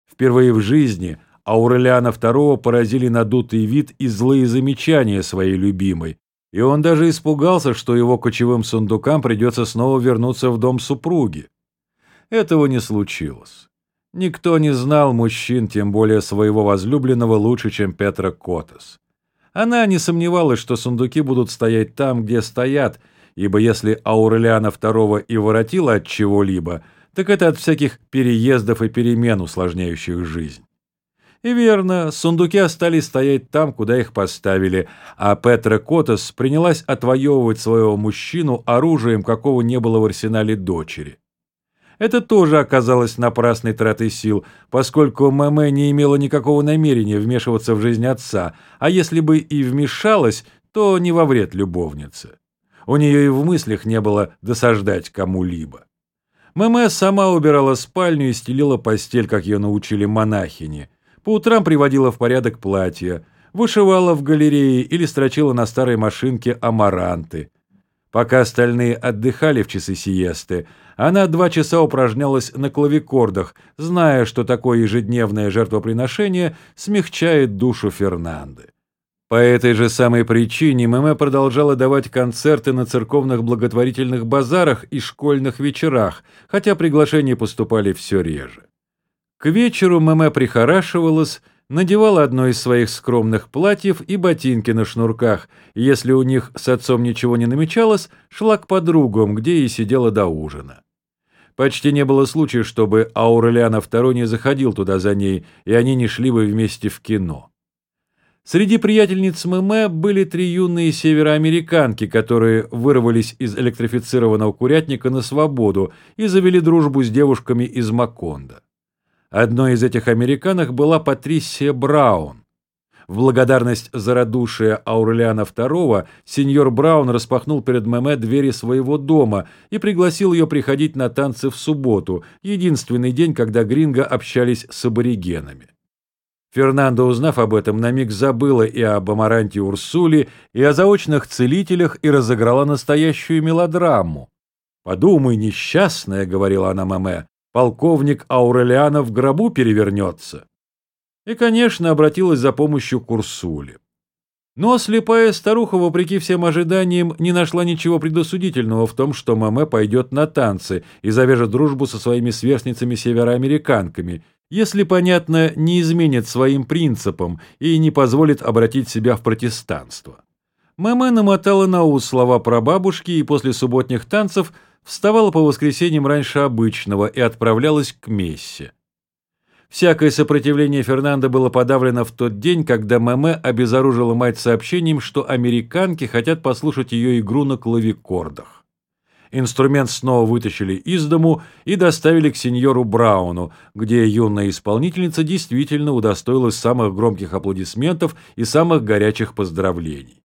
Впервые в жизни Аурелиана II поразили надутый вид и злые замечания своей любимой, и он даже испугался, что его кочевым сундукам придется снова вернуться в дом супруги. Этого не случилось. Никто не знал мужчин, тем более своего возлюбленного, лучше, чем Петра Котес. Она не сомневалась, что сундуки будут стоять там, где стоят, ибо если Аурелиана II и воротила от чего-либо, так это от всяких переездов и перемен, усложняющих жизнь. И верно, сундуки остались стоять там, куда их поставили, а Петра Котес принялась отвоевывать своего мужчину оружием, какого не было в арсенале дочери. Это тоже оказалось напрасной тратой сил, поскольку Мэмэ не имела никакого намерения вмешиваться в жизнь отца, а если бы и вмешалась, то не во вред любовнице. У нее и в мыслях не было досаждать кому-либо. Мэмэ сама убирала спальню и стелила постель, как ее научили монахини. По утрам приводила в порядок платья, вышивала в галерее или строчила на старой машинке амаранты. Пока остальные отдыхали в часы сиесты, она 2 часа упражнялась на клавикордах, зная, что такое ежедневное жертвоприношение смягчает душу Фернанды. По этой же самой причине Мэмэ продолжала давать концерты на церковных благотворительных базарах и школьных вечерах, хотя приглашения поступали все реже. К вечеру Мэмэ прихорашивалась, надевала одно из своих скромных платьев и ботинки на шнурках, и если у них с отцом ничего не намечалось, шла к подругам, где и сидела до ужина. Почти не было случая, чтобы Аурелиана II не заходил туда за ней, и они не шли бы вместе в кино. Среди приятельниц Мэмэ были 3 юные североамериканки, которые вырвались из электрифицированного курятника на свободу и завели дружбу с девушками из Макондо. Одной из этих американок была Патрисия Браун. В благодарность за радушие Аурелиана II сеньор Браун распахнул перед Мэмэ двери своего дома и пригласил ее приходить на танцы в субботу, единственный день, когда гринго общались с аборигенами. Фернанда, узнав об этом, на миг забыла и об Амаранте Урсуле, и о заочных целителях, и разыграла настоящую мелодраму. «Подумай, несчастная», — говорила она Мэмэ, — «полковник Аурелиана в гробу перевернется». И, конечно, обратилась за помощью к Урсуле. Но слепая старуха, вопреки всем ожиданиям, не нашла ничего предосудительного в том, что Мэмэ пойдет на танцы и завяжет дружбу со своими сверстницами-североамериканками, если, понятно, не изменит своим принципам и не позволит обратить себя в протестанство. Мэмэ намотала на ус слова прабабушки и после субботних танцев вставала по воскресеньям раньше обычного и отправлялась к мессе. Всякое сопротивление Фернандо было подавлено в тот день, когда Мэмэ обезоружила мать сообщением, что американки хотят послушать ее игру на клавикордах. Инструмент снова вытащили из дому и доставили к сеньору Брауну, где юная исполнительница действительно удостоилась самых громких аплодисментов и самых горячих поздравлений.